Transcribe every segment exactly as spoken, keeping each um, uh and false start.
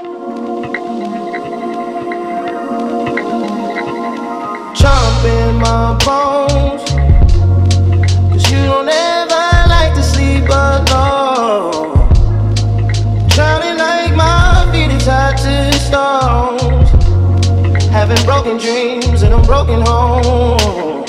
Chomp in my bones, cause you don't ever like to sleep alone. Drowning like my feet are tied to stones, having broken dreams in a broken home.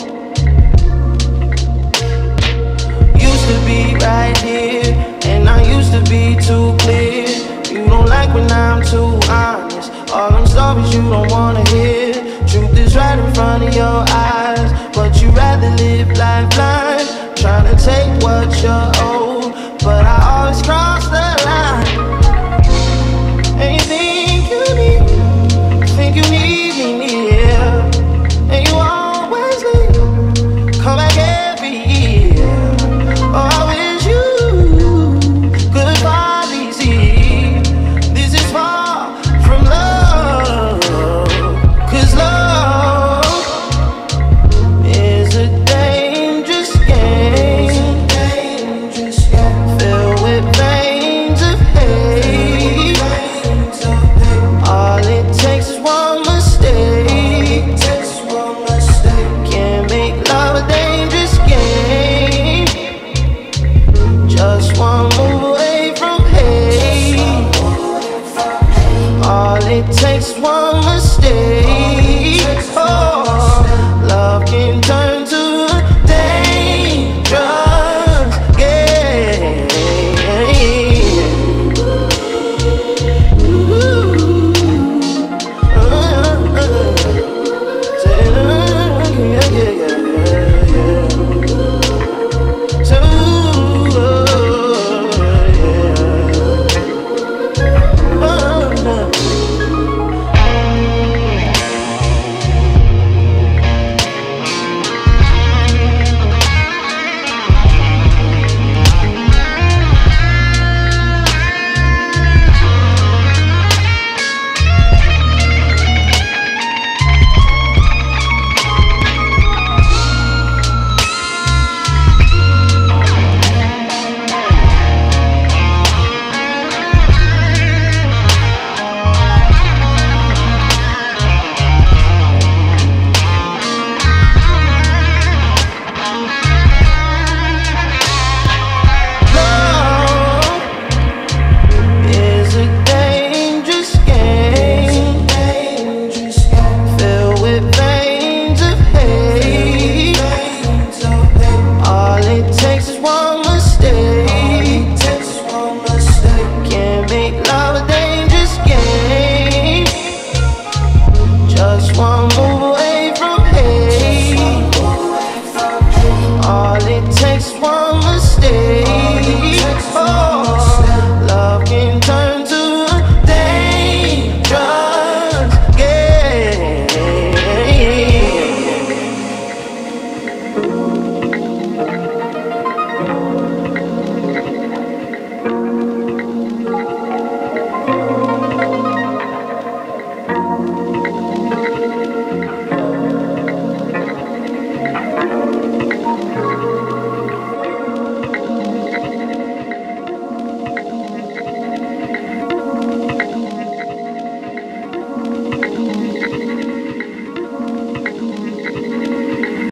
Used to be right here, and I used to be too clear. You don't like when I'm too honest, all them stories you don't wanna hear. Truth is right in front of your eyes, but you rather live life blind, trying to take what you're owed. But I always cross the line. And you think you need, think you need me near, and you always leave, come back every year. Oh, I wish you could finally see this is far from love, cause love is a dangerous game, filled with veins of hate. All it takes is one mistake, can make love a dangerous game. Just one move away from hate. All it takes is one